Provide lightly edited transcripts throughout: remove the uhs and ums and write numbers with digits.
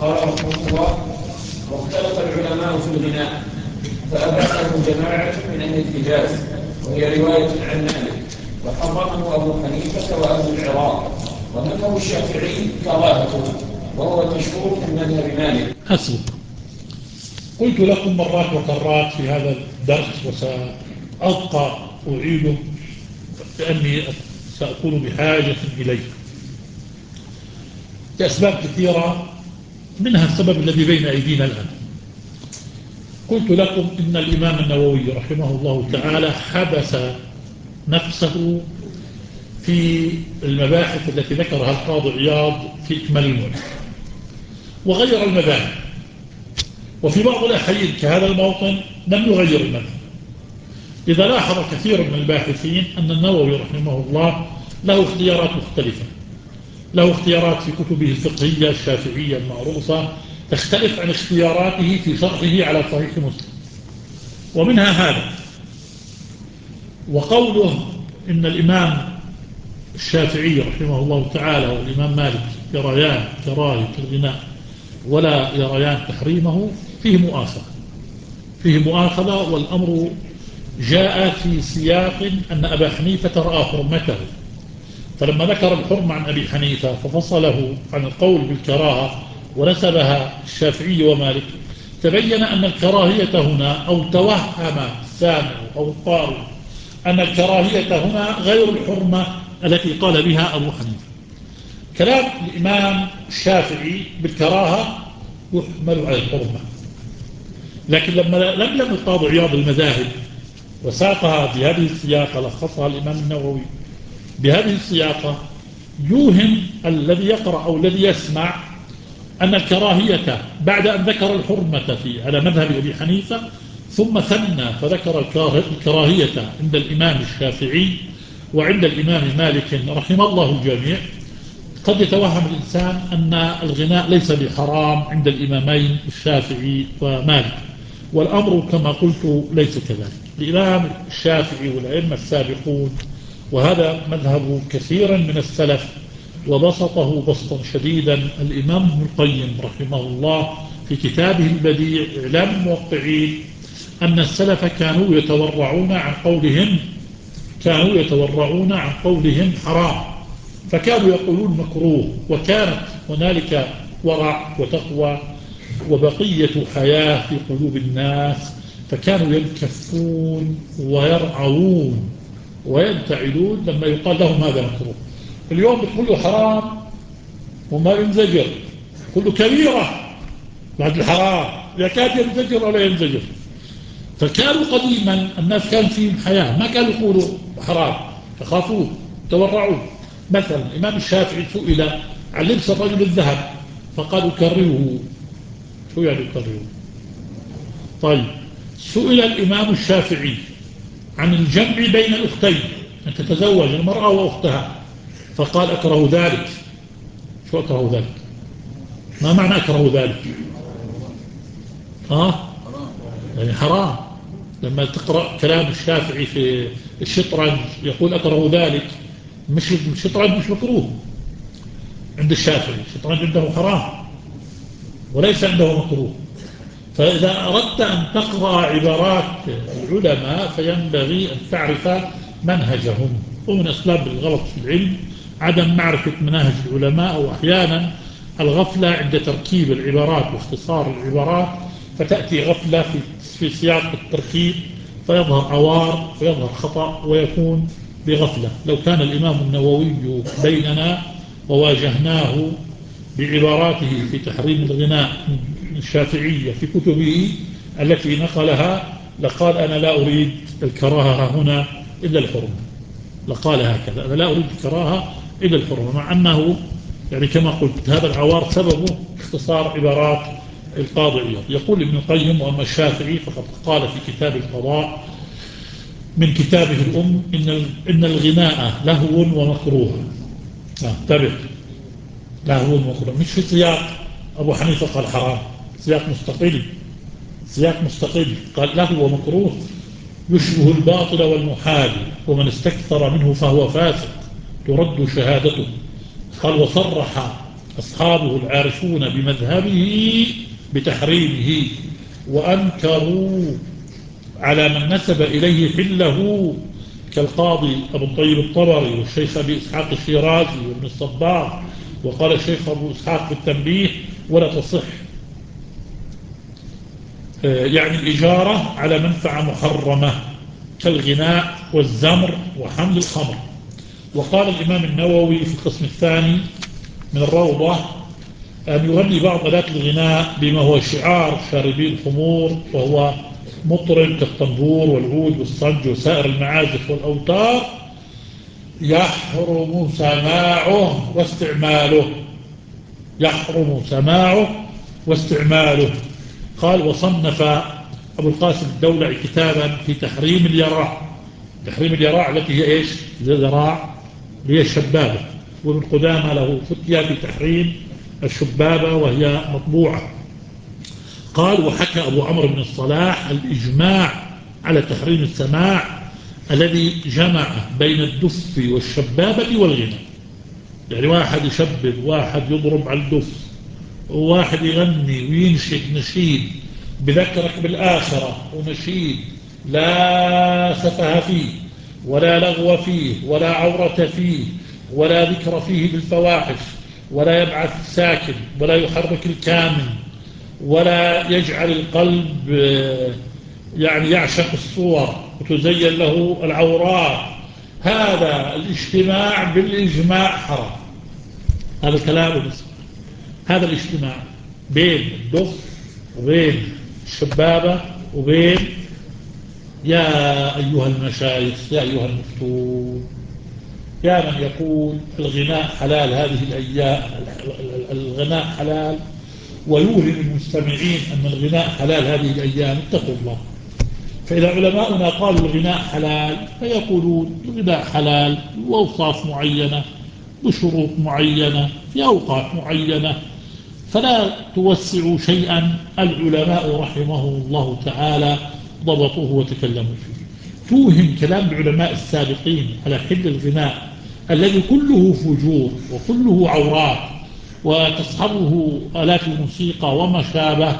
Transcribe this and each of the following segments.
قال رحمه الله: واختلف العلماء في الغناء فأباحه جماعة من أهل الحجاز وهي رواية عن مالك، وحرمه أبو حنيفة وأهل العراق، ومذهب الشافعي كراهته وهو المشهور من مذهب مالك. حسب. قلت لكم مرات وكرات في هذا الدرس وسأبقى أعيده لأني سأكون بحاجة إليه لأسباب كثيرة، منها السبب الذي بين أيدينا الآن. قلت لكم إن الإمام النووي رحمه الله تعالى حبس نفسه في المباحث التي ذكرها القاضي عياض في إكمال المعلم، وغير المذاهب، وفي بعض الأحيان كهذا الموطن لم يغير المذهب. إذا لاحظ كثير من الباحثين أن النووي رحمه الله له اختيارات مختلفة، له اختيارات في كتبه الفقهية الشافعية المعروفة تختلف عن اختياراته في شرحه على صحيح مسلم، ومنها هذا. وقوله إن الإمام الشافعي رحمه الله تعالى والإمام مالك يريان كراهية الغناء ولا يريان تحريمه فيه مؤاخذة، والأمر جاء في سياق أن أبا حنيفة رأى حرمته، فلما ذكر الحرم عن أبي حنيفة ففصله عن القول بالكراهة ونسبها الشافعي ومالك، تبين أن الكراهية هنا، أو توهم السامع أو القارئ أن الكراهية هنا غير الحرمة التي قال بها أبو حنيفة. كلام الإمام الشافعي بالكراهة يحمل على الحرمة، لكن لما لم يمت القاضي عياض المذاهب وساقها بهذه السياقة، لخصها الإمام النووي بهذه السياقة، يوهم الذي يقرأ أو الذي يسمع أن الكراهية بعد أن ذكر الحرمة على مذهب أبي حنيفة ثم ثنى فذكر الكراهية عند الإمام الشافعي وعند الإمام مالك رحمه الله الجميع. قد يتوهم الإنسان أن الغناء ليس بحرام عند الإمامين الشافعي ومالك، والأمر كما قلت ليس كذلك. الإمام الشافعي والأئمة السابقون، وهذا مذهب كثيرا من السلف وبسطه بسطا شديدا الإمام ابن القيم رحمه الله في كتابه البديع إعلام الموقعين، أن السلف كانوا يتورعون عن قولهم حرام، فكانوا يقولون مكروه، وكانت هنالك ورع وتقوى وبقية حياة في قلوب الناس، فكانوا ينكفون ويرعون ويبتعدون لما يقال لهم هذا مكروه. اليوم بتقول حرام وما ينزجر، كله كبيرة بعد الحرام يكاد ينزجر ولا ينزجر. فكانوا قديما الناس كان فيهم حياة، ما كانوا يقولوا حرام، يخافون تورعون. مثلا الإمام الشافعي سئل عن لبس الرجل الذهب فقالوا كرهه. شو يعني كرهه؟ طيب، سئل الإمام الشافعي عن الجمع بين الأختين، أن تتزوج المرأة وأختها، فقال أكره ذلك. شو أكره ذلك؟ ما معنى أكره ذلك؟ يعني حرام. لما تقرأ كلام الشافعي في الشطرنج يقول أكره ذلك، مش الشطرنج مش مكروه عند الشافعي، الشطرنج عنده حرام وليس عنده مكروه. فإذا أردت أن تقرأ عبارات العلماء فينبغي أن تعرف منهجهم. ومن أسباب الغلط في العلم عدم معرفة مناهج العلماء، أو أحيانا الغفلة عند تركيب العبارات واختصار العبارات، فتأتي غفلة في سياق التركيب فيظهر عوار ويظهر خطأ ويكون بغفلة. لو كان الإمام النووي بيننا وواجهناه بعباراته في تحريم الغناء الشافعية في كتبه التي نقلها لقال أنا لا أريد الكراهة هنا إلا الحرمة، لقال هكذا: أنا لا أريد الكراهة إلا الحرمة، مع أنه يعني كما قلت هذا العوار سببه اختصار عبارات القاضي عياض. يقول ابن القيم: وأما الشافعي فقد قال في كتاب القضاء من كتابه الأم إن الغناء لهو ومكروه. انتبه، لهو ومكروه، مش في سياق أبو حنيفة قال حرام، سياق مستقل قال لهو ومكروه يشبه الباطل والمحال، ومن استكثر منه فهو فاسق ترد شهادته. قال: وصرح أصحابه العارفون بمذهبه بتحريمه، وأنكروا على من نسب إليه حله كالقاضي أبو الطيب الطبري والشيخ أبي إسحاق الشيرازي وابن الصباغ. وقال الشيخ أبو إسحاق في التنبيه: ولا تصح يعني الإجارة على منفعة محرمة كالغناء والزمر وحمل الخمر. وقال الإمام النووي في القسم الثاني من الروضة: أن يغني بعض آلات الغناء بما هو شعار شاربي الخمور، وهو مطرب كالطنبور والعود والصنج وسائر المعازف والأوتار، يحرم سماعه واستعماله. يحرم سماعه واستعماله. قال: وصنف أبو القاسم الدولعي كتابا في تحريم اليراع. تحريم اليراع التي هي إيش؟ الذراع، هي الشبابة. وابن قدامة له فتية في تحريم الشبابة وهي مطبوعة. قال: وحكى أبو عمرو بن الصلاح الإجماع على تحريم السماع الذي جمع بين الدف والشبابة والغنى. يعني واحد يشبب، واحد يضرب على الدف، وواحد يغني وينشد نشيد بذكرك بالآخرة، ونشيد لا سفه فيه ولا لغو فيه ولا عورة فيه ولا ذكر فيه بالفواحش، ولا يبعث ساكن ولا يحرك الكامل، ولا يجعل القلب يعني يعشق الصور وتزين له العورات. هذا الاجتماع بالإجماع حرام. هذا الكلام بس. هذا الاجتماع بين الدف وبين الشبابة وبين، يا أيها المشايخ، يا أيها المفتون، يا من يقول الغناء حلال هذه الأيام، الغناء حلال، ويوهم المستمعين أن الغناء حلال هذه الأيام، اتقوا الله. فإذا علماؤنا قالوا الغناء حلال فيقولون الغناء حلال بأوصاف معينة بشروط معينة في أوقات معينة، فلا توسعوا شيئا العلماء رحمهم الله تعالى ضبطوه وتكلموا فيه. توهم كلام العلماء السابقين على حل الغناء الذي كله فجور وكله عورات وتصحبه آلات الموسيقى وما شابه،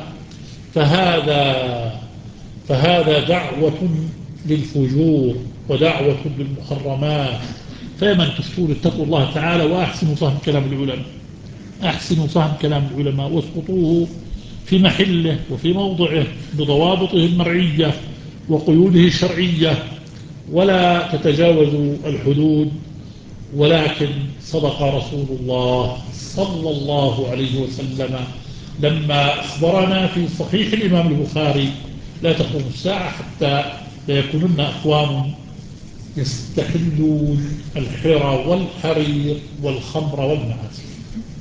فهذا دعوة للفجور ودعوة للمحرمات. فمن تفتون اتقوا الله تعالى وأحسنوا فهم كلام العلماء، أحسنوا فهم كلام العلماء واسقطوه في محله وفي موضعه بضوابطه المرعية وقيوده الشرعية، ولا تتجاوزوا الحدود. ولكن صدق رسول الله صلى الله عليه وسلم لما أخبرنا في صحيح الإمام البخاري: لا تقوم الساعة حتى لا يكونن أقوام يستحلون الحرى والحرير والخمر والمعازف.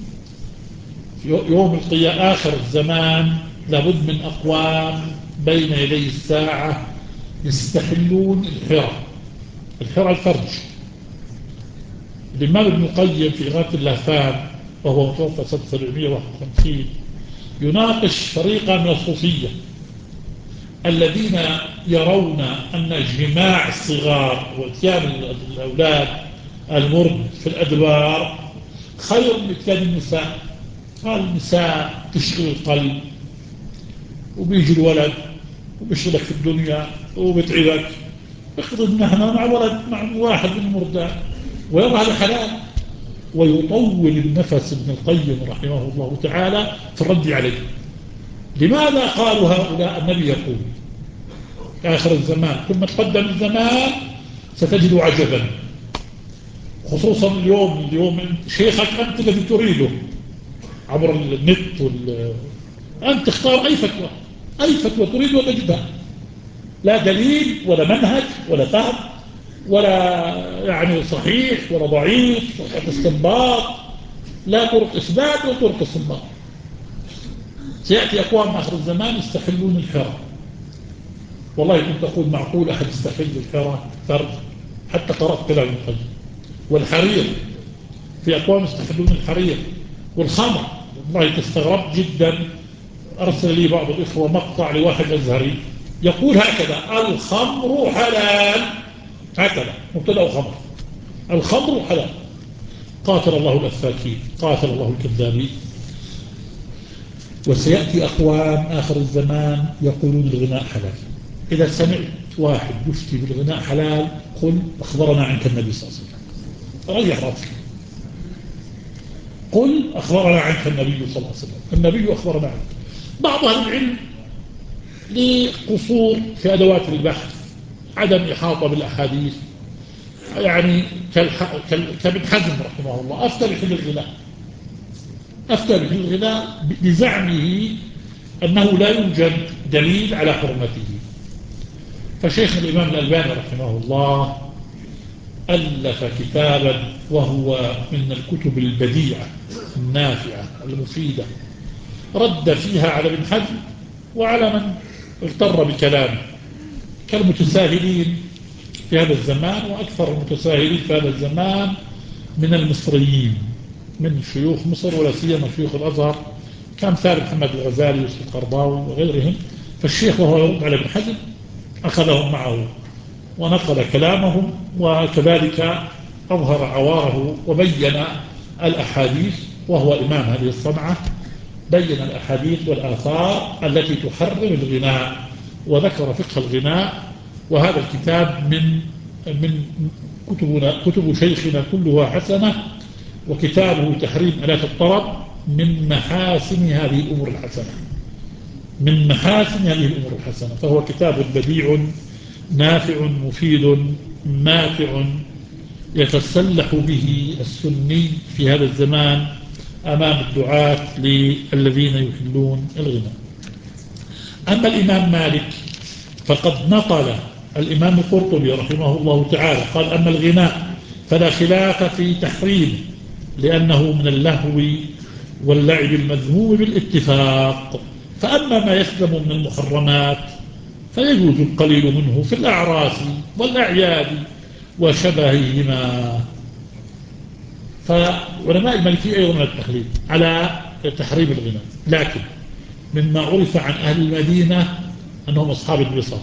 يوم القيامة آخر الزمان لابد من أقوام بين يدي الساعة يستحلون الحرى الفرج. الإمام ابن القيم في إغاثة اللهفان وهو متوفى سنة 751 يناقش فريقا من الصوفية الذين يرون أن جماع الصغار واتيان الأولاد المرد في الأدبار خير من اتيان النساء. قال: النساء تشغل القلب وبيجي الولد وبيشغلك في الدنيا وبتعبك، اقضي المهنة مع ولد، مع واحد من المردان، ويرى هذا حلال. ويطول النفس ابن القيم رحمه الله تعالى في الرد عليه. لماذا قالوا هؤلاء؟ النبي يقول: آخر الزمان ثم تقدم الزمان ستجد عجبا، خصوصا اليوم شيخك أنت الذي تريده عبر النت أنت تختار أي فتوى تريد وتجدها، لا دليل ولا منهج ولا فهم ولا يعني صحيح ولا ضعيف ولا استنباط، لا طرق إثبات ولا طرق استنباط. سيأتي أقوام آخر الزمان يستحلون الحرى. والله كنت أقول معقول أحد يستحل الحرى فرد؟ حتى قرأت كلام ابن القيم. والحرير، في أقوام يستحلون الحرير والخمر. والله تستغرب جدا، أرسل لي بعض الإخوة مقطع لواحد أزهري يقول هكذا: الخمر حلال، هكذا مبتدأ خمر، الخمر حلال. قاتل الله الأفاكين، قاتل الله الكذابين. وسيأتي أقوام آخر الزمان يقولون الغناء حلال. إذا سمعت واحد يفتي بالغناء حلال قل أخبرنا عنك النبي صلى الله عليه وسلم، ريح راسك، قل أخبرنا عنك النبي صلى الله عليه وسلم، النبي أخبرنا عنك. بعض أهل العلم لقصور في أدوات البحث، عدم إحاطة بالأحاديث، يعني كابن حزم رحمه الله أفتى بحل الغناء، أفتى بحل الغناء بزعمه أنه لا يوجد دليل على حرمته. فشيخ الإمام الألباني رحمه الله ألف كتابا وهو من الكتب البديعة النافعة المفيدة، رد فيها على ابن حزم وعلى من اغتر بكلامه كالمتساهلين في هذا الزمان. وأكثر المتساهلين في هذا الزمان من المصريين، من شيوخ مصر ولا سيما شيوخ الأزهر كأمثال محمد الغزالي ويوسف القرضاوي وغيرهم. فالشيخ وهو يرد على ابن حزم أخذهم معه ونقل كلامهم، وكذلك أظهر عواره وبين الأحاديث، وهو إمام هذه الصنعة، بين الأحاديث والآثار التي تحرم الغناء وذكر فقه الغناء. وهذا الكتاب من كتب شيخنا كلها حسنة، وكتابه تحريم آلات الطرب من محاسن هذه الأمور الحسنة، من محاسن هذه الأمور الحسنة. فهو كتاب بديع نافع مفيد ماتع يتسلح به السني في هذا الزمان أمام الدعاة للذين يحلون الغناء. أما الإمام مالك فقد نقل الإمام القرطبي رحمه الله تعالى قال: أما الغناء فلا خلاف في تحريمه لأنه من اللهو واللعب المذموم بالاتفاق، فأما ما يسلم من المحرمات فيجوز القليل منه في الأعراس والأعياد وشبههما. فعلماء المالكية أيضا من التخليد على تحريم الغناء، لكن مما عرف عن أهل المدينة أنهم أصحاب البصر،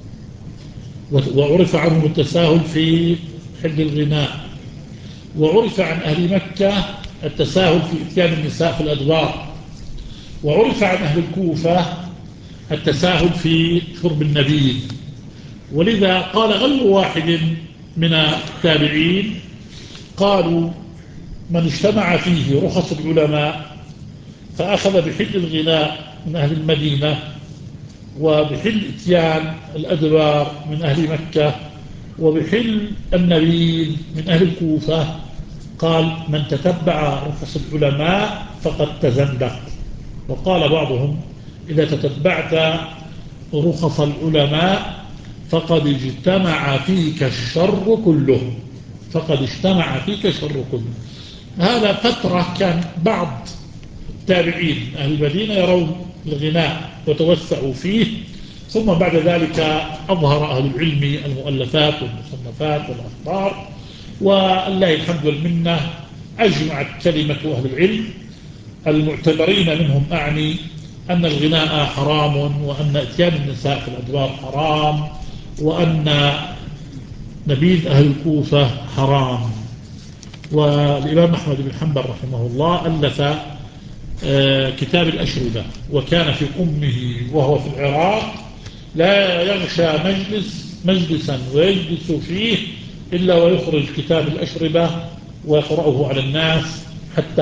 وعرف عنهم التساهل في حل الغناء، وعرف عن أهل مكة التساهل في إتيان النساء في الأدوار، وعرف عن أهل الكوفة التساهل في شرب النبيذ. ولذا قال غير واحد من التابعين قالوا: من اجتمع فيه رخص العلماء فأخذ بحل الغناء من أهل المدينة وبحل إتيان الأدوار من أهل مكة وبحل النبيذ من أهل الكوفة، قال: من تتبع رخص العلماء فقد تزندق. وقال بعضهم: إذا تتبعت رخص العلماء فقد اجتمع فيك الشر كله، فقد اجتمع فيك الشر كله. هذا فترة كان بعض التابعين أهل المدينة يرون الغناء وتوسعوا فيه، ثم بعد ذلك أظهر أهل العلم المؤلفات والمصنفات والأخبار، والله الحمد والمنة أجمعت كلمة أهل العلم المعتبرين منهم، أعني أن الغناء حرام، وأن إتيان النساء في الأدوار حرام، وأن نبيذ أهل الكوفة حرام. والإمام أحمد بن حنبل رحمه الله ألف كتاب الأشربة، وكان في أمه وهو في العراق لا يغشى مجلسا ويجلس فيه إلا ويخرج كتاب الأشربة ويقرأه على الناس حتى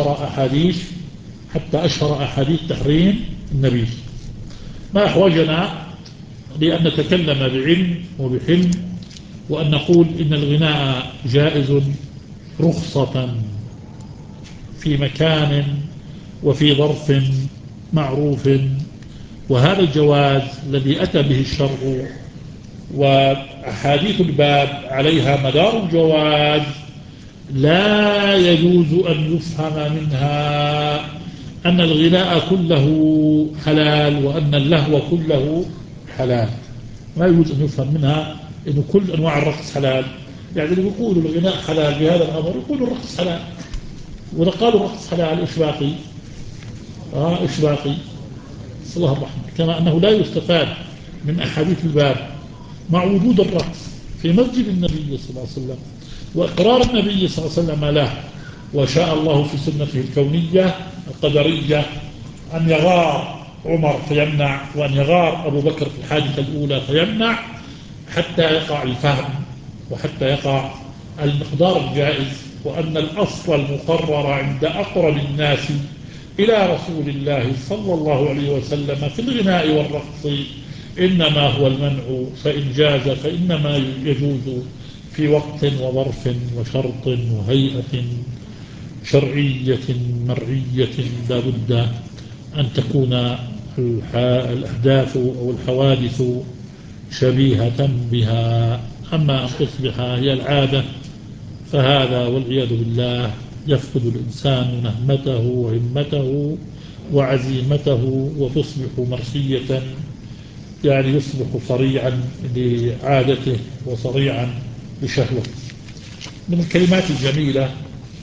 أشهر أحاديث تحريم النبي. ما أحوجنا لأن نتكلم بعلم وبحلم، وأن نقول إن الغناء جائز رخصة في مكان وفي ظرف معروف، وهذا الجواز الذي أتى به الشرع وأحاديث الباب عليها مدار الجواز لا يجوز أن يفهم منها أن الغناء كله حلال وأن اللهو كله حلال. ما يجوز أن يفهم منها أن كل أنواع الرقص حلال. يعني اللي يقولوا الغناء حلال بهذا الأمر يقولوا الرقص حلال، وإذا قالوا الرقص حلال إيش باقي؟ إيش باقي؟ صلى الله الرحمة. كما أنه لا يستفاد من أحاديث الباب مع وجود الرقص في مسجد النبي صلى الله عليه وسلم وإقرار النبي صلى الله عليه وسلم له وشاء الله في سنته الكونية القدرية أن يغار عمر فيمنع، وأن يغار أبو بكر في الحادثة الأولى فيمنع، حتى يقع الفهم وحتى يقع المقدار الجائز، وأن الأصل المقرر عند أقرب الناس إلى رسول الله صلى الله عليه وسلم في الغناء والرقص إنما هو المنع، فإن جاز فإنما يجوز في وقت وظرف وشرط وهيئة شرعية مرعية لا بد أن تكون الأحداث أو الحوادث شبيهة بها. أما أن تصبح هي العادة فهذا والعياذ بالله يفقد الإنسان نهمته وهمته وعزيمته، وتصبح مرسية، يعني يصبح صريعا لعادته وصريعا لشهوته. من الكلمات الجميلة